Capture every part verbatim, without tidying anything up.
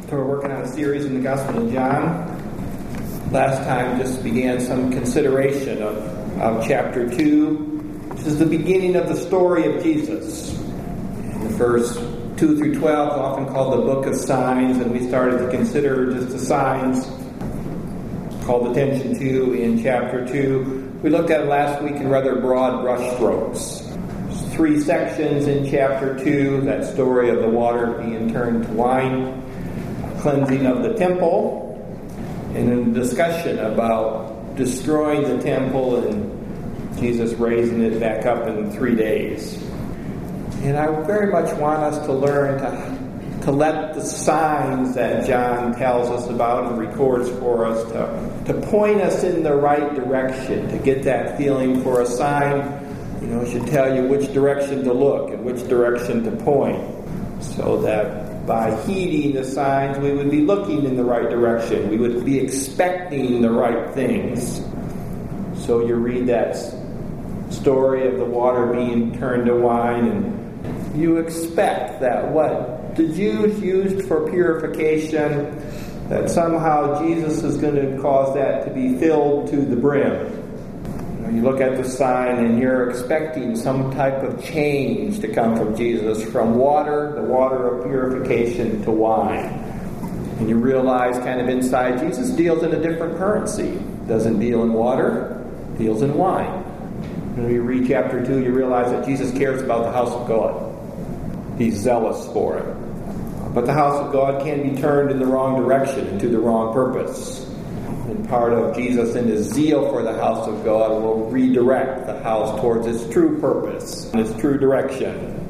So we're working on a series in the Gospel of John. Last time just began some consideration of, of chapter two, which is the beginning of the story of Jesus. In the first two through twelve is often called the Book of Signs, and we started to consider just the signs called attention to in chapter two. We looked at it last week in rather broad brushstrokes. There's three sections in chapter two, that story of the water being turned to wine, cleansing of the temple, and then a discussion about destroying the temple and Jesus raising it back up in three days. And I very much want us to learn to, to let the signs that John tells us about and records for us to, to point us in the right direction, to get that feeling for a sign. You know, it should tell you which direction to look and which direction to point, so that by heeding the signs, we would be looking in the right direction. We would be expecting the right things. So you read that story of the water being turned to wine, and you expect that what the Jews used for purification, that somehow Jesus is going to cause that to be filled to the brim. You look at the sign and you're expecting some type of change to come from Jesus, from water, the water of purification, to wine. And you realize kind of inside, Jesus deals in a different currency. Doesn't deal in water, deals in wine. When you read chapter two, you realize that Jesus cares about the house of God. He's zealous for it. But the house of God can be turned in the wrong direction, into the wrong purpose. And part of Jesus and his zeal for the house of God will redirect the house towards its true purpose and its true direction.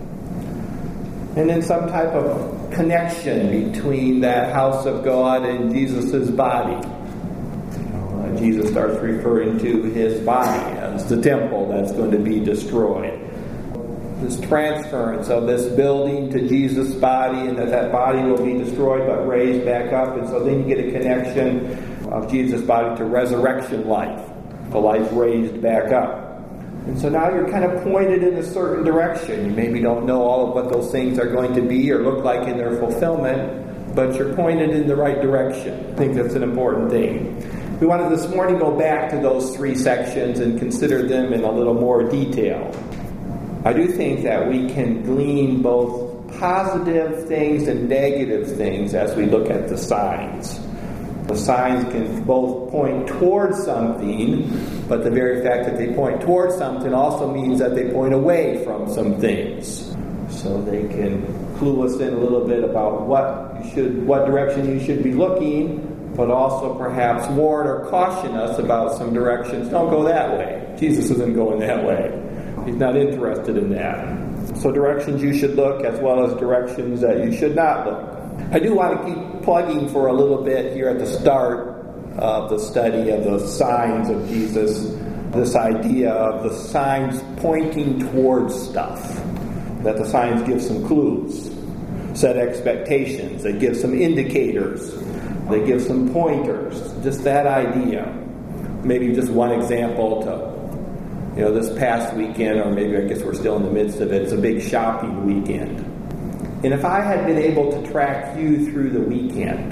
And then some type of connection between that house of God and Jesus' body. You know, uh, Jesus starts referring to his body as the temple that's going to be destroyed. This transference of this building to Jesus' body, and that that body will be destroyed but raised back up. And so then you get a connection of Jesus' body to resurrection life, the life raised back up. And so now you're kind of pointed in a certain direction. You maybe don't know all of what those things are going to be or look like in their fulfillment, but you're pointed in the right direction. I think that's an important thing. We wanted this morning to go back to those three sections and consider them in a little more detail. I do think that we can glean both positive things and negative things as we look at the signs. The signs can both point towards something, but the very fact that they point towards something also means that they point away from some things. So they can clue us in a little bit about what you should, what direction you should be looking, but also perhaps warn or caution us about some directions. Don't go that way. Jesus isn't going that way. He's not interested in that. So directions you should look, as well as directions that you should not look. I do want to keep plugging for a little bit here at the start of the study of the signs of Jesus, this idea of the signs pointing towards stuff, that the signs give some clues, set expectations, they give some indicators, they give some pointers, just that idea. Maybe just one example to, you know, this past weekend, or maybe I guess we're still in the midst of it, it's a big shopping weekend. And if I had been able to track you through the weekend,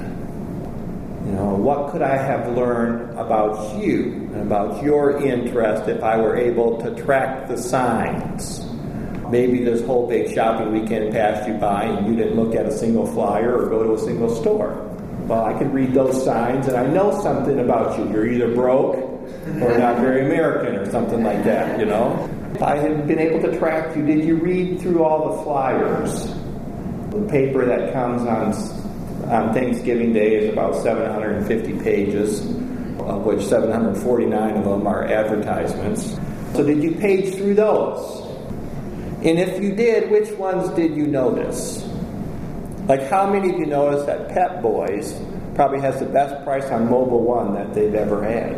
you know, what could I have learned about you and about your interest if I were able to track the signs? Maybe this whole big shopping weekend passed you by and you didn't look at a single flyer or go to a single store. Well, I could read those signs and I know something about you. You're either broke or not very American or something like that, you know. If I had been able to track you, did you read through all the flyers? The paper that comes on, on Thanksgiving Day is about seven hundred fifty pages, of which seven hundred forty-nine of them are advertisements. So did you page through those? And if you did, which ones did you notice? Like, how many of you noticed that Pep Boys probably has the best price on Mobile One that they've ever had?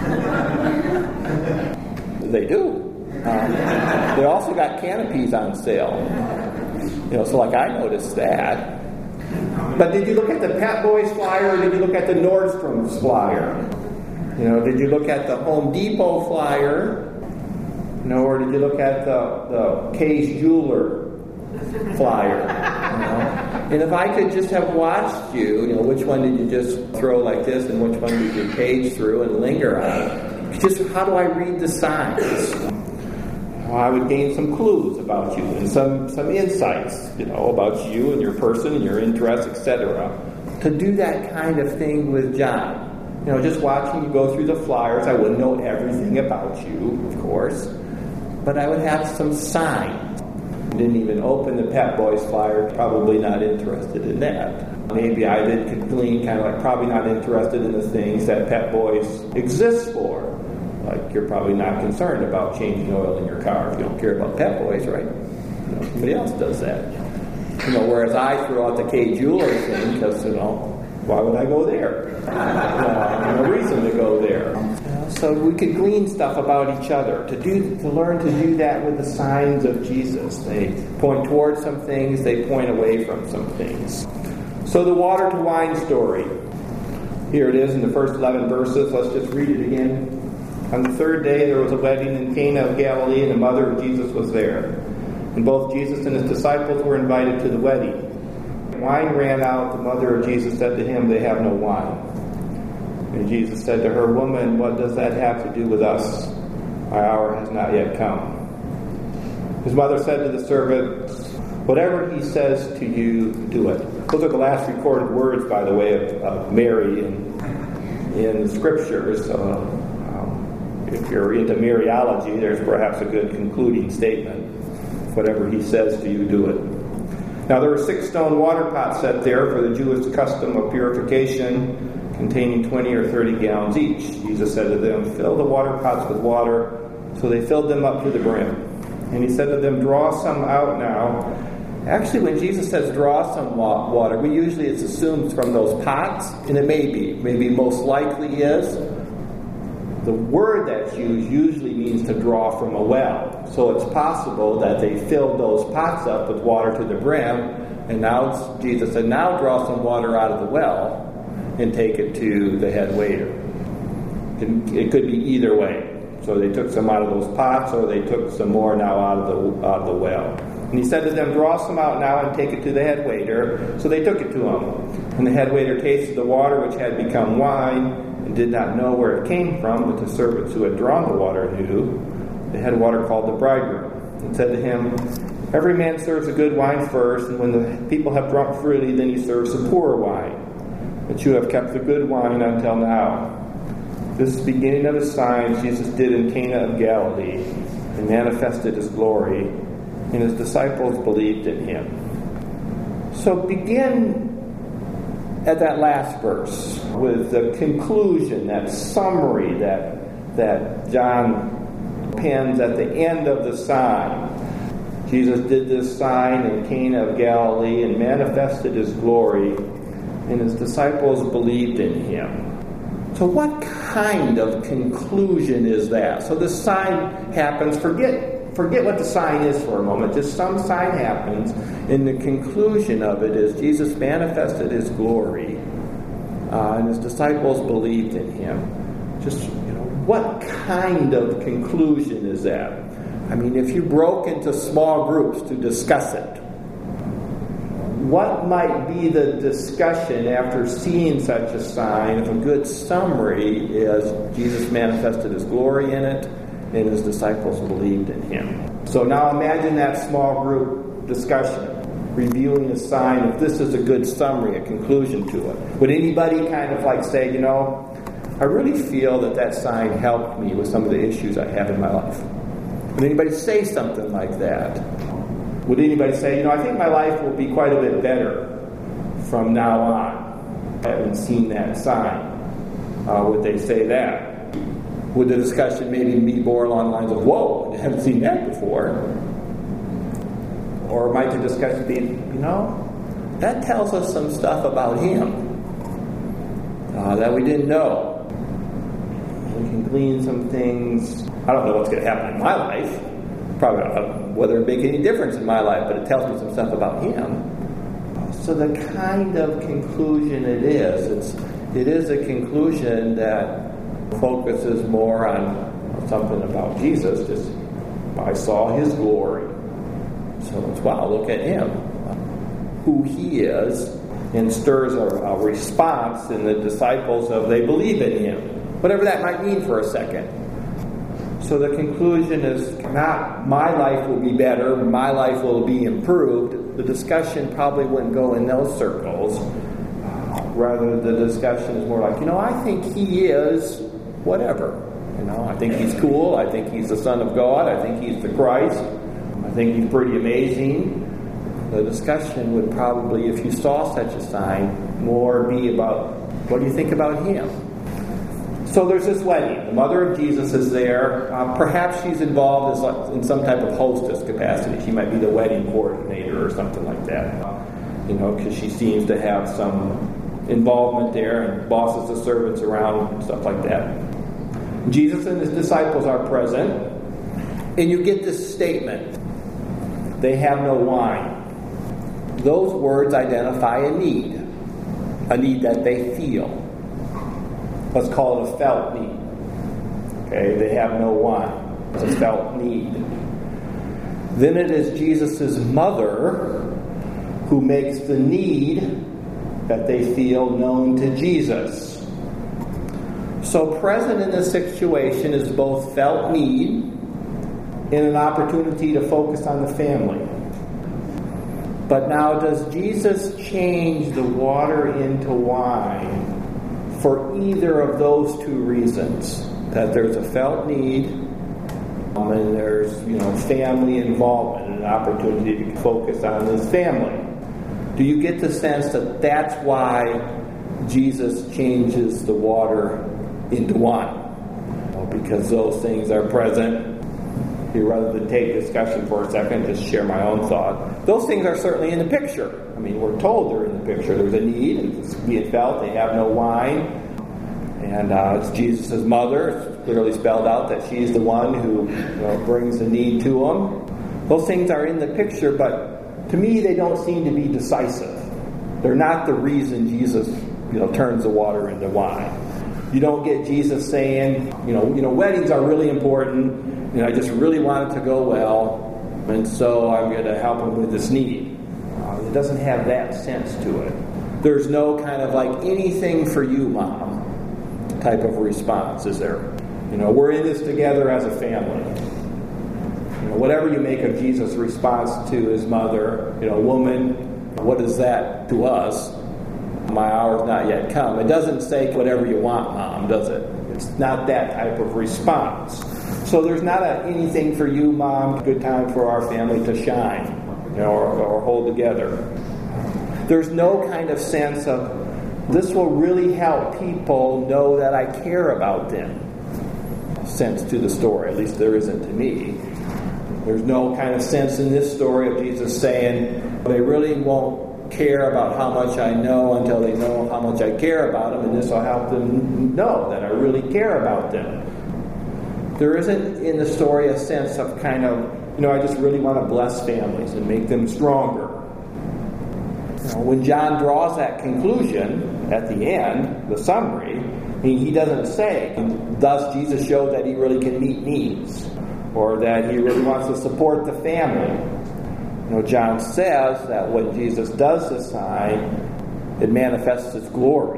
They do. Um, they also got canopies on sale. You know, so like I noticed that. But did you look at the Pep Boys flyer, or did you look at the Nordstrom's flyer? You know, did you look at the Home Depot flyer? You know, or did you look at the, the Kay's Jeweler flyer? You know? And if I could just have watched you, you know, which one did you just throw like this and which one did you page through and linger on? Just how do I read the signs? I would gain some clues about you and some, some insights, you know, about you and your person and your interests, et cetera. To do that kind of thing with John. You know, just watching you go through the flyers, I wouldn't know everything about you, of course, but I would have some signs. I didn't even open the Pep Boys flyer, probably not interested in that. Maybe I did could glean kind of like probably not interested in the things that Pep Boys exists for. Like you're probably not concerned about changing oil in your car if you don't care about Pep Boys, right? You know, somebody else does that. You know, whereas I threw out the K Jewelry thing because, you know, why would I go there? Uh, no reason to go there. Uh, so we could glean stuff about each other, to do, to learn to do that with the signs of Jesus. They point towards some things, they point away from some things. So the water to wine story. Here it is in the first eleven verses. Let's just read it again. On the third day there was a wedding in Cana of Galilee, and the mother of Jesus was there. And both Jesus and his disciples were invited to the wedding. Wine ran out. The mother of Jesus said to him, "They have no wine." And Jesus said to her, "Woman, what does that have to do with us? Our hour has not yet come." His mother said to the servants, "Whatever he says to you, do it." Those are the last recorded words, by the way, of, of Mary in, in the Scriptures. So, um, if you're into Mariology, there's perhaps a good concluding statement. Whatever he says to you, do it. Now there were six stone water pots set there for the Jewish custom of purification, containing twenty or thirty gallons each. Jesus said to them, "Fill the water pots with water." So they filled them up to the brim. And he said to them, "Draw some out now." Actually, when Jesus says draw some water, we usually it's assumed from those pots, and it may be, maybe most likely is. The word that's used usually means to draw from a well. So it's possible that they filled those pots up with water to the brim, and now Jesus said, "Now draw some water out of the well and take it to the head waiter." It, it could be either way. So they took some out of those pots, or they took some more now out of the out of the well. And he said to them, "Draw some out now and take it to the head waiter." So they took it to him. And the head waiter tasted the water, which had become wine, and did not know where it came from, but the servants who had drawn the water knew. The head waiter called the bridegroom and said to him, "Every man serves a good wine first, and when the people have drunk freely, then he serves the poorer wine. But you have kept the good wine until now." This is the beginning of the signs Jesus did in Cana of Galilee, and manifested his glory, and his disciples believed in him. So begin at that last verse with the conclusion, that summary that that John pens at the end of the sign. Jesus did this sign in Cana of Galilee and manifested his glory, and his disciples believed in him. So what kind of conclusion is that? So the sign happens, forget Forget what the sign is for a moment. Just some sign happens, and the conclusion of it is Jesus manifested his glory, uh, and his disciples believed in him. Just, you know, what kind of conclusion is that? I mean, if you broke into small groups to discuss it, what might be the discussion after seeing such a sign? If a good summary is Jesus manifested his glory in it, and his disciples believed in him. So now imagine that small group discussion, reviewing a sign. If this is a good summary, a conclusion to it, would anybody kind of like say, you know, I really feel that that sign helped me with some of the issues I have in my life? Would anybody say something like that? Would anybody say, you know, I think my life will be quite a bit better from now on? I haven't seen that sign. Uh, would they say that? Would the discussion maybe be more along the lines of, whoa, I haven't seen that before? Or might the discussion be, you know, that tells us some stuff about him uh, that we didn't know. We can glean some things. I don't know what's going to happen in my life. Probably not know whether it make any difference in my life, but it tells me some stuff about him. So the kind of conclusion it is, it's, it is a conclusion that focuses more on something about Jesus. Just, I saw his glory. So it's, wow, look at him. who he is and stirs a, a response in the disciples of they believe in him, whatever that might mean for a second. So the conclusion is not my life will be better, my life will be improved. The discussion probably wouldn't go in those circles. Rather, the discussion is more like, you know, I think he is whatever. You know, I think he's cool. I think he's the Son of God. I think he's the Christ. I think he's pretty amazing. The discussion would probably, if you saw such a sign, more be about, what do you think about him? So there's this wedding. The mother of Jesus is there. Uh, perhaps she's involved in some type of hostess capacity. She might be the wedding coordinator or something like that. You know, because she seems to have some involvement there and bosses the servants around and stuff like that. Jesus and his disciples are present, and you get this statement, they have no wine. Those words identify a need, a need that they feel. Let's call it a felt need. Okay, they have no wine. It's a felt need. Then it is Jesus' mother who makes the need that they feel known to Jesus. So present in this situation is both felt need and an opportunity to focus on the family. But now, does Jesus change the water into wine for either of those two reasons? That there's a felt need um, and there's, you know, family involvement and an opportunity to focus on his family. Do you get the sense that that's why Jesus changes the water into wine? Well, because those things are present. Here, rather than take discussion for a second, just share my own thought. Those things are certainly in the picture. I mean, we're told they're in the picture. There's a need. It's being felt. They have no wine. And uh, it's Jesus' mother. It's clearly spelled out that she's the one who, you know, brings the need to them. Those things are in the picture, but to me, they don't seem to be decisive. They're not the reason Jesus, you know, turns the water into wine. You don't get Jesus saying, you know, you know, weddings are really important. You know, I just really want it to go well, and so I'm going to help him with this need. Uh, it doesn't have that sense to it. There's no kind of like anything for you, Mom, type of response, is there? You know, we're in this together as a family. You know, whatever you make of Jesus' response to his mother, you know, woman, what is that to us? My hour's not yet come. It doesn't say whatever you want, Mom, does it? It's not that type of response. So there's not a anything for you, Mom, good time for our family to shine, you know, or, or hold together. There's no kind of sense of this will really help people know that I care about them sense to the story. At least there isn't to me. There's no kind of sense in this story of Jesus saying they really won't care about how much I know until they know how much I care about them, and this will help them know that I really care about them. There isn't in the story a sense of kind of, you know, I just really want to bless families and make them stronger. You know, when John draws that conclusion at the end, the summary, he, he doesn't say, thus Jesus showed that he really can meet needs, or that he really wants to support the family. You know, John says that when Jesus does the sign, it manifests his glory.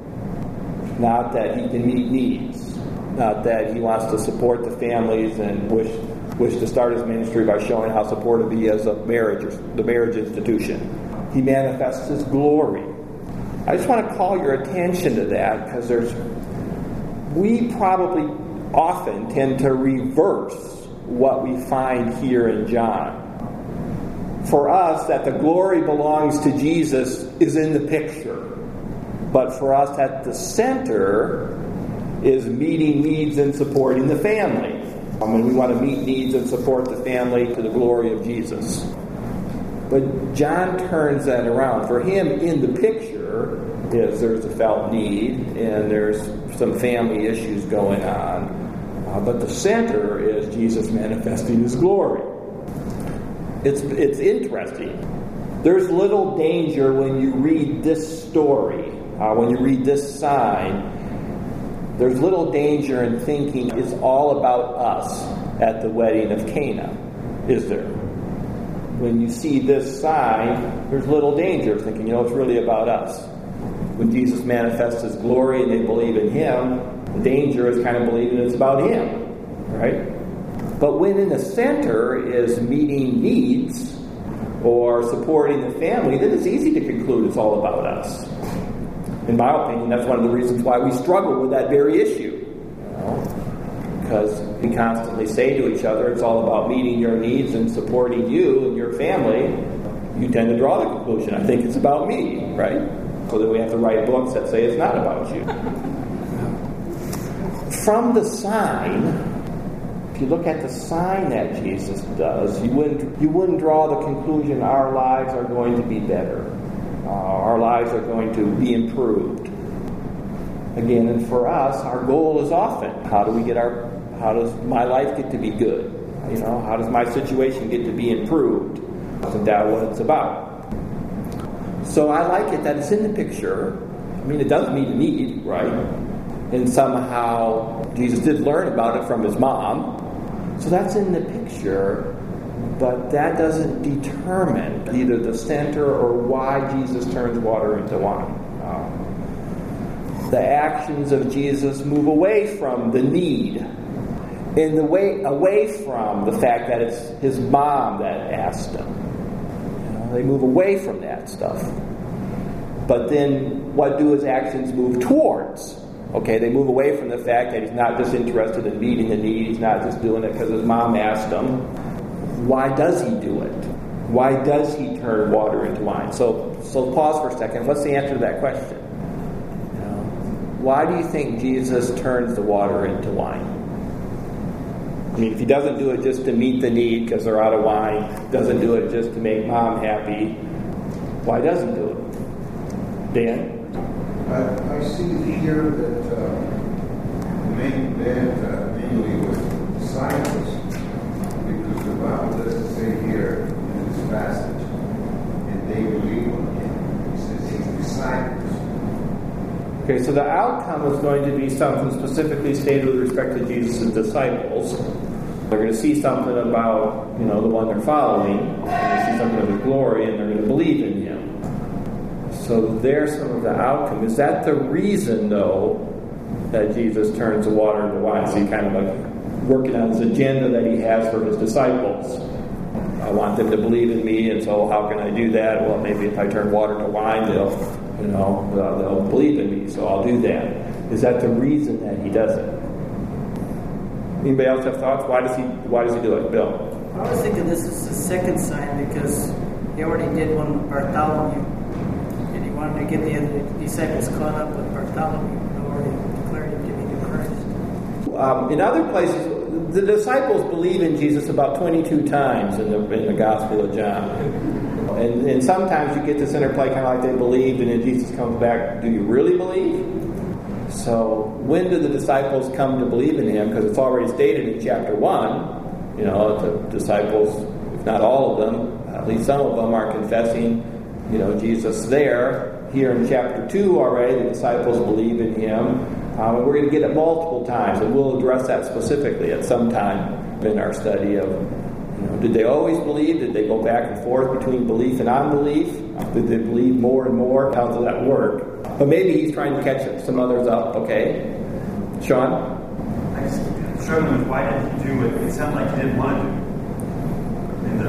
Not that he can meet needs. Not that he wants to support the families and wish wish to start his ministry by showing how supportive he is of marriage, or the marriage institution. He manifests his glory. I just want to call your attention to that because there's we probably often tend to reverse what we find here in John. For us, that the glory belongs to Jesus is in the picture. But for us, at the center is meeting needs and supporting the family. I mean, we want to meet needs and support the family to the glory of Jesus. But John turns that around. For him, in the picture, is there's a felt need and there's some family issues going on. Uh, but the center is Jesus manifesting his glory. It's it's interesting. There's little danger when you read this story, uh, when you read this sign. There's little danger in thinking it's all about us at the wedding of Cana, is there? when you see this sign, there's little danger of thinking, you know, it's really about us. When Jesus manifests His glory and they believe in Him, the danger is kind of believing it's about Him, right? But when in the center is meeting needs or supporting the family, then it's easy to conclude it's all about us. In my opinion, that's one of the reasons why we struggle with that very issue. You know? Because we constantly say to each other, it's all about meeting your needs and supporting you and your family. You tend to draw the conclusion, I think it's about me, right? So then we have to write books that say it's not about you. From the sign, if you look at the sign that Jesus does, you wouldn't you wouldn't draw the conclusion our lives are going to be better. Uh, our lives are going to be improved. Again, and for us, our goal is often, how do we get our, how does my life get to be good? You know, how does my situation get to be improved? Isn't that what it's about? So I like it that it's in the picture. I mean, it does meet a need, right? And somehow Jesus did learn about it from His mom. So that's in the picture. But that doesn't determine either the center or why Jesus turns water into wine. Um, the actions of Jesus move away from the need. And the way away from the fact that it's His mom that asked Him. They move away from that stuff. But then what do His actions move towards? Okay, they move away from the fact that He's not just interested in meeting the need. He's not just doing it because His mom asked Him. Why does He do it? Why does He turn water into wine? So, so pause for a second. What's the answer to that question? You know, why do you think Jesus turns the water into wine? I mean, if He doesn't do it just to meet the need because they're out of wine, doesn't do it just to make mom happy, why doesn't He do it? Dan? I, I see here that uh, the main event uh, mainly was disciples, because the Bible doesn't say here in this passage, and they believe on Him. It says His disciples. Okay, so the outcome is going to be something specifically stated with respect to Jesus' disciples. They're going to see something about, you know, the one they're following. They're going to see something of His glory, and they're going to believe in Him. So there's some of the outcome. Is that the reason, though, that Jesus turns the water into wine? So He kind of like working on His agenda that He has for His disciples. I want them to believe in Me, and so how can I do that? Well, maybe if I turn water to wine, they'll, you know, they'll, they'll believe in Me, so I'll do that. Is that the reason that He does it? Anybody else have thoughts? Why does He Why does He do it? Bill? I was thinking this is the second sign because He already did one with Bartholomew, and He wanted to get the other disciples caught up with Bartholomew and already declared Him to be the Christ. Um, in other places, the disciples believe in Jesus about twenty-two times in the in the Gospel of John. And, and sometimes you get this interplay kind of like they believed, and then Jesus comes back, do you really believe? So when do the disciples come to believe in Him? Because it's already stated in chapter one, you know, the disciples, if not all of them, at least some of them are confessing, you know, Jesus there. Here in chapter two already, the disciples believe in Him. Um, and we're going to get it multiple times, and we'll address that specifically at some time in our study of, you know, did they always believe? Did they go back and forth between belief and unbelief? Did they believe more and more? How does that work? But maybe He's trying to catch some others up, okay? Sean? I just struggled with why did He do it? It sounded like He didn't want to do it. In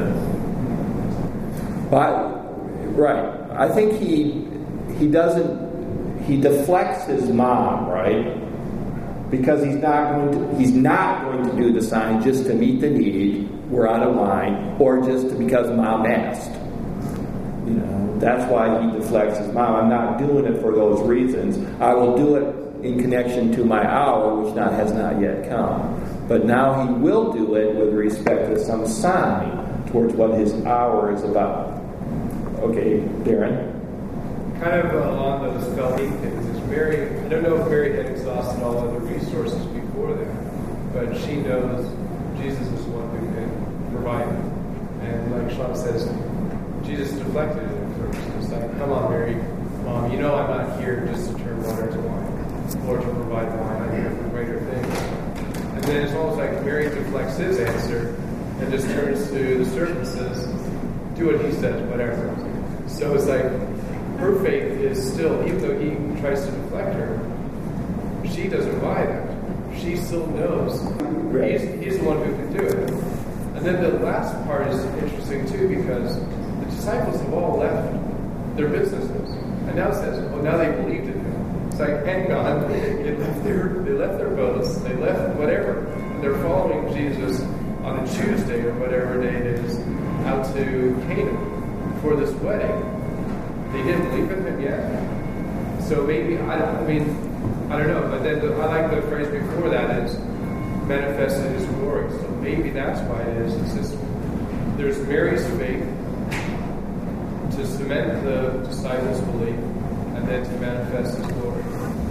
the... But, right. I think he he doesn't, he deflects His mom, right? Because he's not going to, he's not going to do the sign just to meet the need, we're out of wine, or just to, because mom asked. You know, that's why He deflects His mom. I'm not doing it for those reasons. I will do it in connection to my hour, which not has not yet come. But now He will do it with respect to some sign towards what His hour is about. Okay, Darren? Kind of along those Galilee things, is Mary, I don't know if Mary had exhausted all other resources before that, but she knows Jesus is one who can provide it. And like Sean says, Jesus deflected it at first. It's like, come on, Mary, Mom, you know I'm not here just to turn water to wine or to provide wine. I'm here for greater things. And then it's almost like Mary deflects His answer and just turns to the servant and says, do what he says, whatever. So it's like, her faith is still, even though he tries to deflect her, she doesn't buy that. She still knows he's, he's the one who can do it. And then the last part is interesting too, because the disciples have all left their businesses. And now it says, oh, now they believed in him. It's like, hang on, they left their, they left their boats, they left whatever. And they're following Jesus on a Tuesday or whatever day it is, out to Canaan for this wedding. They didn't believe in him yet. So maybe, I don't, I mean, I don't know, but then the, I like the phrase before that is manifested his glory. So maybe that's why it is. It's just, there's Mary's faith to cement the disciples' belief and then to manifest his glory.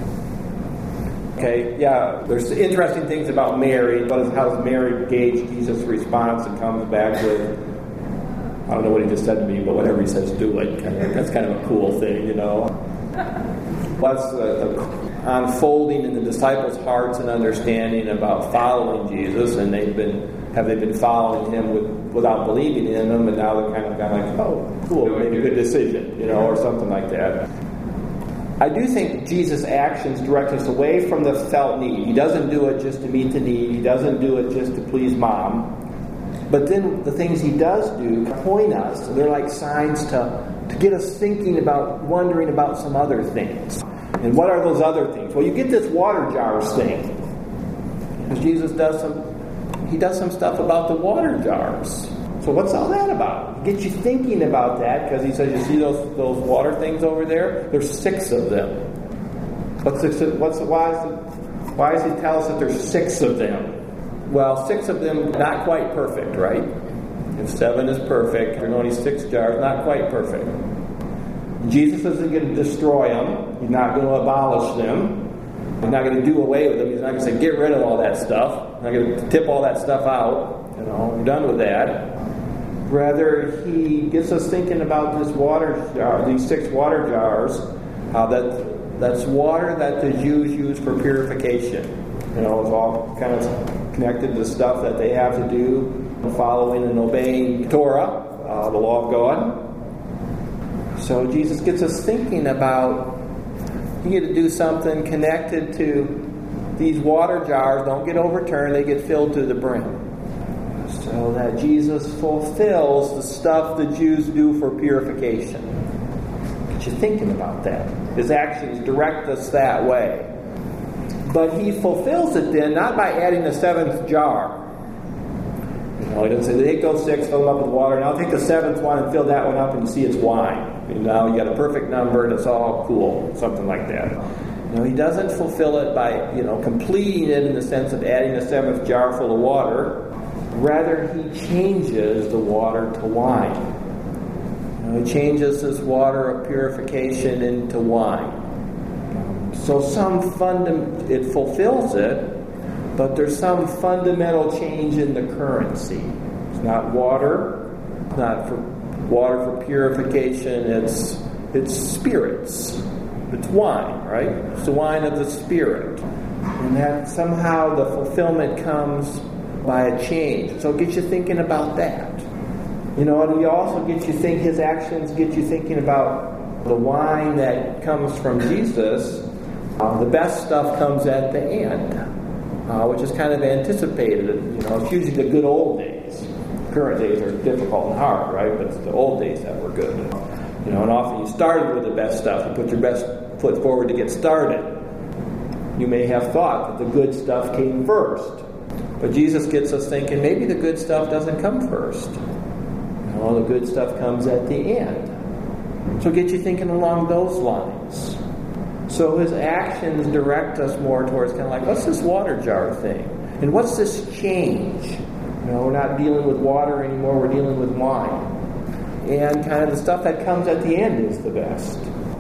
Okay, yeah, there's interesting things about Mary. What is, how does Mary gauge Jesus' response and comes back with, I don't know what he just said to me, but whatever he says, do it. That's kind of a cool thing, you know. What's the, the unfolding in the disciples' hearts and understanding about following Jesus, and they've been have they been following him with, without believing in him, and now they're kind of kind of like, oh, cool, we made a good decision, you know, or something like that. I do think Jesus' actions direct us away from the felt need. He doesn't do it just to meet the need. He doesn't do it just to please mom. But then the things he does do point us. They're like signs to, to get us thinking about, wondering about some other things. And what are those other things? Well, you get this water jars thing. Because Jesus does some, he does some stuff about the water jars. So what's all that about? Get you thinking about that, because he says, you see those those water things over there? There's six of them. What's six? What's why is it, why does he tell us that there's six of them? Well, six of them not quite perfect, right? If seven is perfect, there's only six jars, not quite perfect. Jesus isn't going to destroy them. He's not going to abolish them. He's not going to do away with them. He's not going to say, get rid of all that stuff. He's not going to tip all that stuff out. You know, we're done with that. Rather, he gets us thinking about this water jar, these six water jars, how that that's water that the Jews use for purification. You know, it's all kind of connected to stuff that they have to do following and obeying Torah, uh, the law of God. So Jesus gets us thinking about, you get to do something connected to these water jars. Don't get overturned, they get filled to the brim. So that Jesus fulfills the stuff the Jews do for purification. Get you thinking about that. His actions direct us that way. But he fulfills it then not by adding the seventh jar. You know, he doesn't say, take those six, fill them up with water, and I'll take the seventh one and fill that one up, and you see it's wine. You know, you got a perfect number, and it's all cool, something like that. No, he doesn't fulfill it by, you know, completing it in the sense of adding a seventh jar full of water. Rather, he changes the water to wine. You know, he changes this water of purification into wine. So some fundam- it fulfills it, but there's some fundamental change in the currency. It's not water, it's not for water for purification, it's it's spirits. It's wine, right? It's the wine of the Spirit. And that somehow the fulfillment comes by a change. So it gets you thinking about that. You know, and he also gets you think his actions get you thinking about the wine that comes from Jesus. Uh, the best stuff comes at the end, uh, which is kind of anticipated. You know, it's usually the good old days. Current days are difficult and hard, right? But it's the old days that were good. You know, and often you started with the best stuff. You put your best foot forward to get started. You may have thought that the good stuff came first. But Jesus gets us thinking maybe the good stuff doesn't come first. You know, the good stuff comes at the end. So get you thinking along those lines. So his actions direct us more towards kind of like, what's this water jar thing? And what's this change? You know, we're not dealing with water anymore, we're dealing with wine. And kind of the stuff that comes at the end is the best.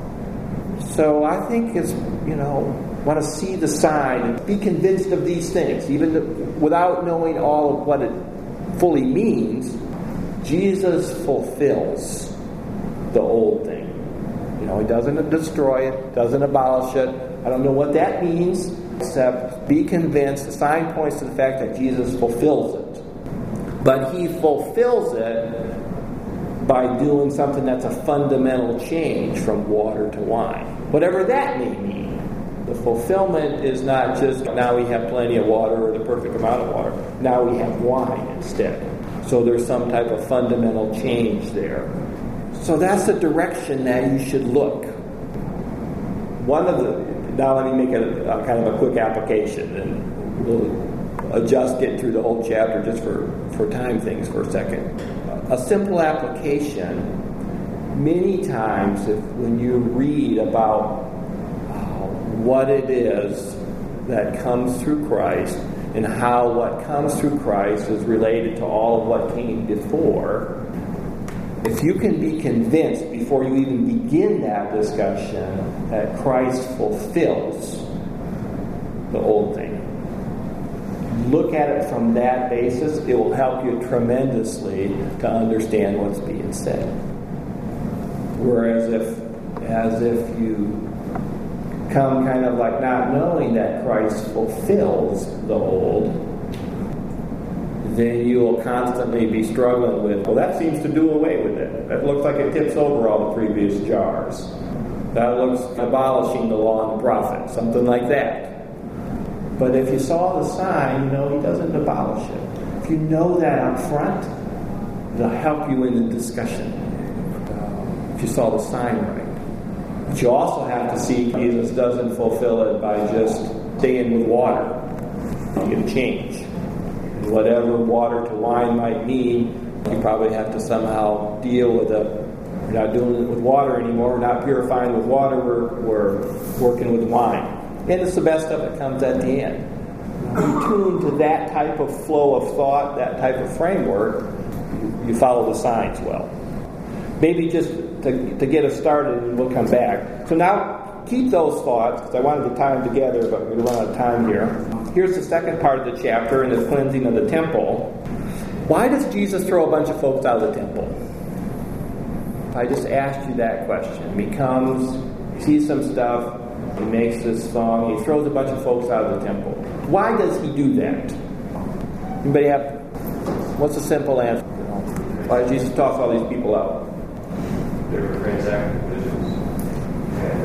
So I think it's, you know, want to see the sign and be convinced of these things, even the, without knowing all of what it fully means. Jesus fulfills the old thing. You know, he doesn't destroy it, doesn't abolish it. I don't know what that means, except be convinced. The sign points to the fact that Jesus fulfills it. But he fulfills it by doing something that's a fundamental change from water to wine. Whatever that may mean. The fulfillment is not just now we have plenty of water or the perfect amount of water. Now we have wine instead. So there's some type of fundamental change there. So that's the direction that you should look. One of the, now let me make a, a kind of a quick application, and we'll adjust getting through the whole chapter just for, for time things for a second. A simple application, many times if, when you read about what it is that comes through Christ and how what comes through Christ is related to all of what came before, if you can be convinced before you even begin that discussion that Christ fulfills the old thing, look at it from that basis, it will help you tremendously to understand what's being said. Whereas if, as if you come kind of like not knowing that Christ fulfills the old, then you will constantly be struggling with, well, that seems to do away with it. That looks like it tips over all the previous jars. That looks abolishing the law and the prophets, something like that. But if you saw the sign, you know he doesn't abolish it. If you know that up front, it'll help you in the discussion. Uh, if you saw the sign right. But you also have to see Jesus doesn't fulfill it by just staying with water. You get a change. And whatever water to wine might mean, you probably have to somehow deal with it. We're not doing it with water anymore. We're not purifying with water. We're, we're working with wine. And it's the best of it comes at the end. You tune to that type of flow of thought, that type of framework, you follow the signs well. Maybe just to, to get us started, and we'll come back. So now, keep those thoughts, because I wanted to tie them together, but we're going to run out of time here. Here's the second part of the chapter, in the cleansing of the temple. Why does Jesus throw a bunch of folks out of the temple? I just asked you that question. He comes, he sees some stuff, he makes this song, he throws a bunch of folks out of the temple. Why does he do that? Anybody have, what's the simple answer? Why does Jesus toss all these people out? They were transacting business. And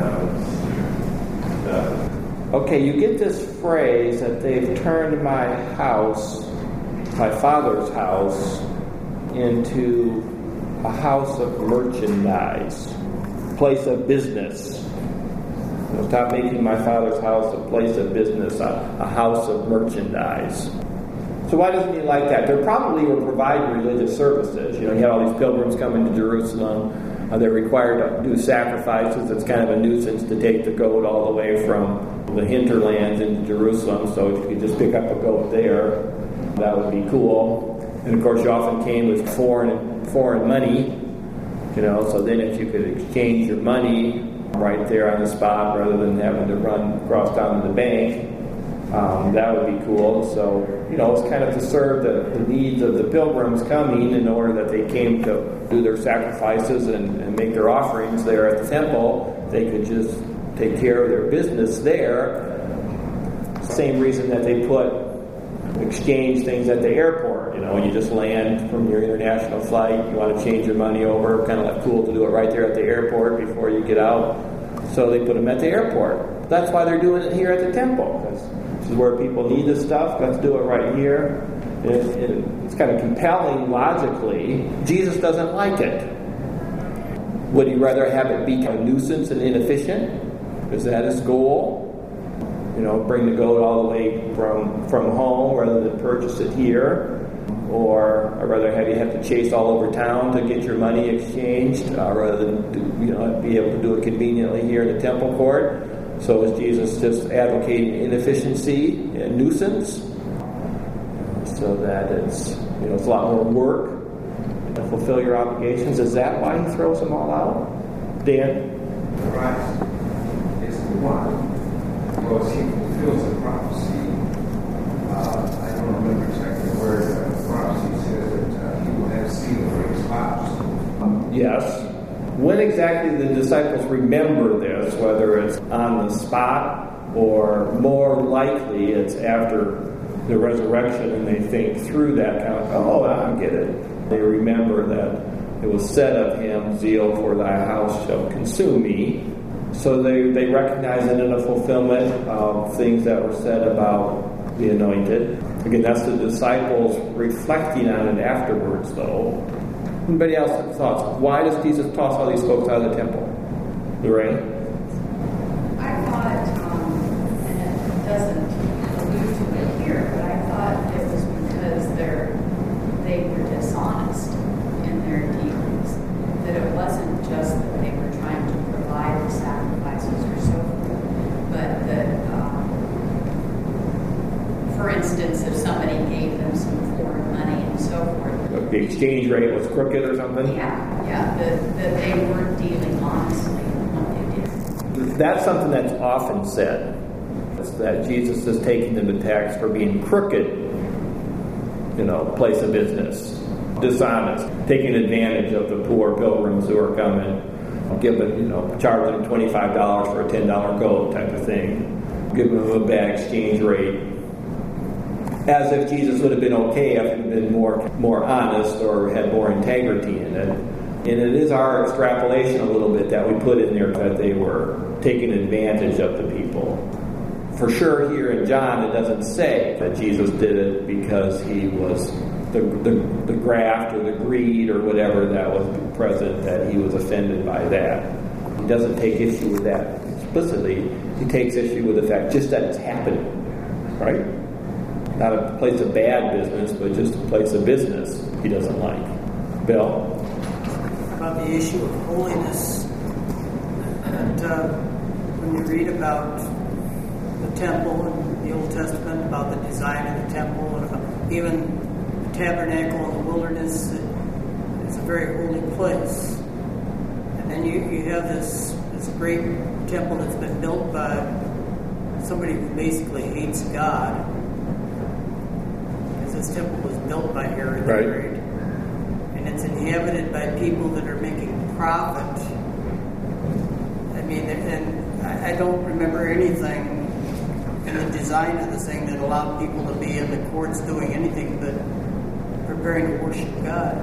uh, uh, okay, you get this phrase that they've turned my house, my father's house, into a house of merchandise, place of business. So stop making my father's house a place of business, a, a house of merchandise. So why doesn't he like that? They probably were providing religious services. You know, you have all these pilgrims coming to Jerusalem. Uh, they're required to do sacrifices. It's kind of a nuisance to take the goat all the way from the hinterlands into Jerusalem. So if you could just pick up a goat there, that would be cool. And of course, you often came with foreign foreign money. You know, so then if you could exchange your money right there on the spot rather than having to run across down to the bank, um, that would be cool. So, you know, it's kind of to serve the, the needs of the pilgrims coming in order that they came to do their sacrifices and, and make their offerings there at the temple. They could just take care of their business there. Same reason that they put exchange things at the airport. You know, when you just land from your international flight, you want to change your money over, kind of like cool to do it right there at the airport before you get out. So they put them at the airport. That's why they're doing it here at the temple, because this is where people need this stuff. Let's do it right here. It, it, it's kind of compelling logically. Jesus doesn't like it. Would he rather have it be a nuisance and inefficient? Is that his goal? You know, bring the goat all the way from, from home rather than purchase it here. Or I'd rather have you have to chase all over town to get your money exchanged uh, rather than do, you know, be able to do it conveniently here in the temple court. So is Jesus just advocating inefficiency and nuisance so that it's, you know, it's a lot more work to fulfill your obligations? Is that why he throws them all out? Dan? Christ is the one. Because he fulfills the prophecy. Uh, I don't remember exactly the word. Uh, the prophecy says that uh, he will have seed over his house. Um, yes. When exactly the disciples remember this, whether it's on the spot or more likely it's after the resurrection and they think through that kind of, oh, I get it. They remember that It was said of him, zeal for thy house shall consume me. So they, they recognize it in a fulfillment of things that were said about the anointed. Again, that's the disciples reflecting on it afterwards, though. Anybody else have thoughts? Why does Jesus toss all these folks out of the temple? Lorraine? I thought, um, and it doesn't allude to it here, but I thought it was because they're, they were dishonest in their dealings. That it wasn't just that they were trying to provide the sacrifices or so forth, but that, um, for instance, if somebody gave them some foreign money and so forth. The exchange rate was crooked or something? Yeah, yeah, that, that they weren't dealing honestly in what they did. That's something that's often said. It's that Jesus is taking them to tax for being crooked, you know, place of business, dishonest, taking advantage of the poor pilgrims who are coming, giving, you know, charging them twenty-five dollars for a ten dollar coat type of thing, giving them a bad exchange rate. As if Jesus would have been okay if he had been more more honest or had more integrity in it. And it is our extrapolation a little bit that we put in there that they were taking advantage of the people. For sure here in John it doesn't say that Jesus did it because he was the, the, the graft or the greed or whatever that was present, that he was offended by that. He doesn't take issue with that explicitly. He takes issue with the fact just that it's happening, right? Not a place of bad business, but just a place of business he doesn't like. Bill? About the issue of holiness. And uh, when you read about the temple in the Old Testament, about the design of the temple, and about even the tabernacle in the wilderness, it's a very holy place. And then you, you have this, this great temple that's been built by somebody who basically hates God. This temple was built by Herod the Great, and it's inhabited by people that are making profit. I mean, and I don't remember anything in the design of the thing that allowed people to be in the courts doing anything but preparing to worship God.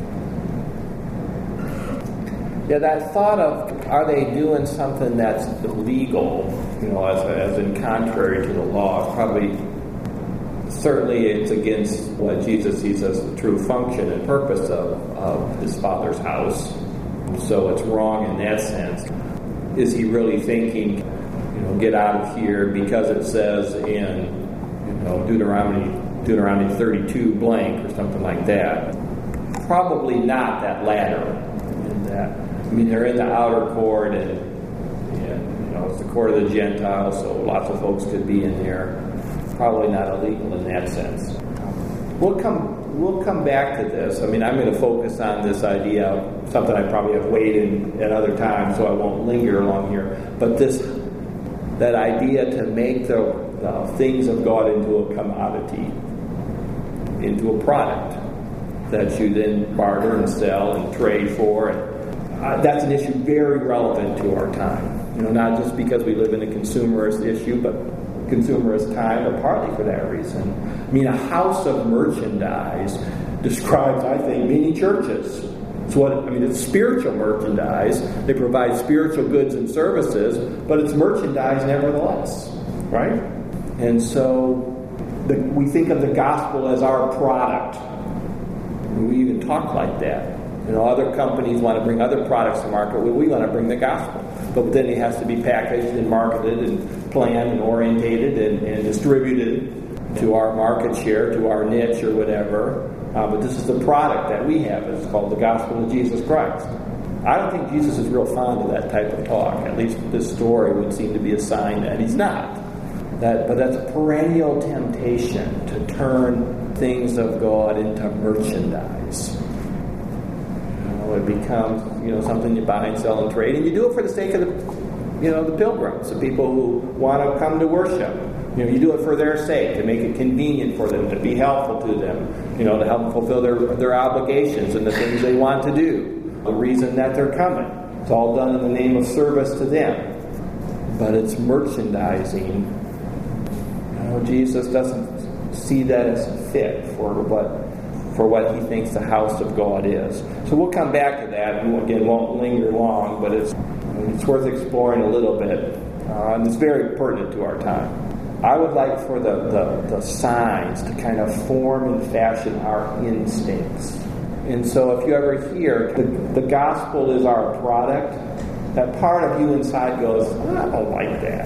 Yeah, that thought of, are they doing something that's illegal, you know, as, as in contrary to the law, is probably... Certainly it's against what Jesus sees as the true function and purpose of, of his Father's house. So it's wrong in that sense. Is he really thinking, you know, get out of here because it says in, you know, Deuteronomy Deuteronomy thirty-two blank or something like that? Probably not that latter. In that, I mean, they're in the outer court and, and you know, it's the court of the Gentiles, so lots of folks could be in there. Probably not illegal in that sense. We'll come we'll come back to this. I mean, I'm going to focus on this idea of something I probably have weighed in at other times, so I won't linger along here. But this, that idea to make the, the things of God into a commodity, into a product that you then barter and sell and trade for. And, uh, that's an issue very relevant to our time. You know, not just because we live in a consumerist issue, but consumerist time, or partly for that reason. I mean, a house of merchandise describes, I think, many churches. It's what I mean. It's spiritual merchandise. They provide spiritual goods and services, but it's merchandise nevertheless, right? And so the, we think of the gospel as our product. We even talk like that. You know, other companies want to bring other products to market. Well, we want to bring the gospel. But then it has to be packaged and marketed and planned and orientated and, and distributed to our market share, to our niche or whatever. Uh, but this is the product that we have. It's called the gospel of Jesus Christ. I don't think Jesus is real fond of that type of talk. At least this story would seem to be a sign that he's not. That, but that's a perennial temptation to turn things of God into merchandise. It becomes, you know, something you buy and sell and trade, and you do it for the sake of the, you know, the pilgrims, the people who want to come to worship. You know, you do it for their sake, to make it convenient for them, to be helpful to them, you know, to help them fulfill their their obligations and the things they want to do. The reason that they're coming. It's all done in the name of service to them, but it's merchandising. You know, Jesus doesn't see that as fit for what for what he thinks the house of God is. So we'll come back to that, and again, won't linger long, but it's it's worth exploring a little bit, uh, and it's very pertinent to our time. I would like for the, the, the signs to kind of form and fashion our instincts. And so if you ever hear the, the gospel is our product, that part of you inside goes, I don't like that.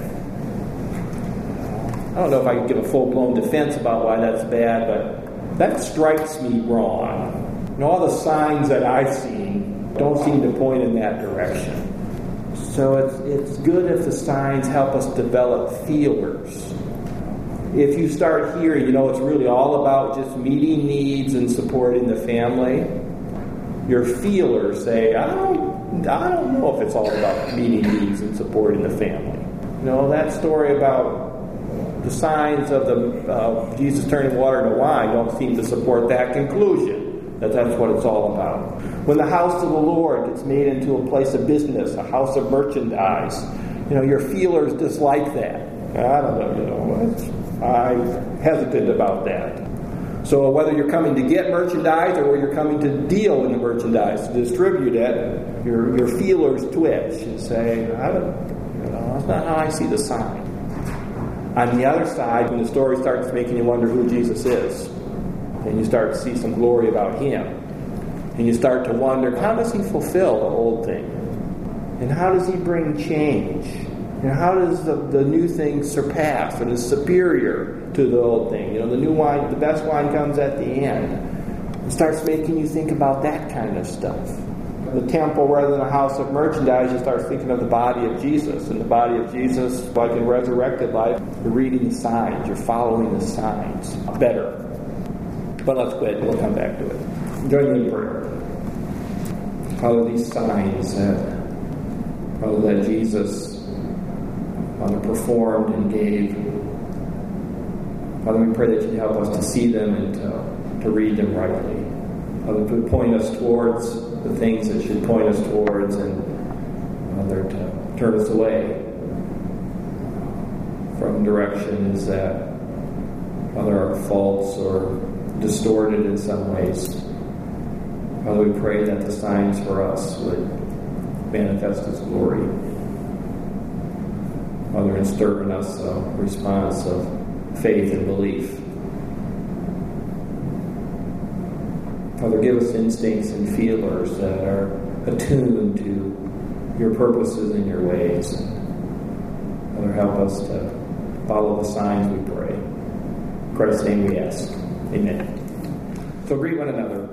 I don't know if I can give a full-blown defense about why that's bad, but that strikes me wrong. And all the signs that I've seen don't seem to point in that direction. So it's, it's good if the signs help us develop feelers. If you start hearing, you know, it's really all about just meeting needs and supporting the family, your feelers say, I don't, I don't know if it's all about meeting needs and supporting the family. You know, that story about the signs of the uh, Jesus turning water into wine don't seem to support that conclusion, that that's what it's all about. When the house of the Lord gets made into a place of business, a house of merchandise, you know, your feelers dislike that. I don't know, you know, I'm hesitant about that. So whether you're coming to get merchandise or you're coming to deal in the merchandise, to distribute it, your your feelers twitch and say, I don't, you know, that's not how I see the sign. On the other side, when the story starts making you wonder who Jesus is, and you start to see some glory about him, and you start to wonder, how does he fulfill the old thing? And how does he bring change? And how does the, the new thing surpass and is superior to the old thing? You know, the new wine, the best wine comes at the end. It starts making you think about that kind of stuff. The temple rather than a house of merchandise, you start thinking of the body of Jesus. And the body of Jesus, like in resurrected life, you're reading the signs. You're following the signs better. But let's quit. We'll come back to it. Join me in prayer. Father, these signs that, Father, that Jesus Father, performed and gave. Father, we pray that you help us to see them and to, to read them rightly. Father, to point us towards the things that should point us towards, and Father, to turn us away from directions that, Father, are false or distorted in some ways. Father, we pray that the signs for us would manifest His glory. Father, and stir in us a response of faith and belief. Father, give us instincts and feelers that are attuned to your purposes and your ways. Father, help us to follow the signs, we pray. In Christ's name we ask. Amen. So greet one another.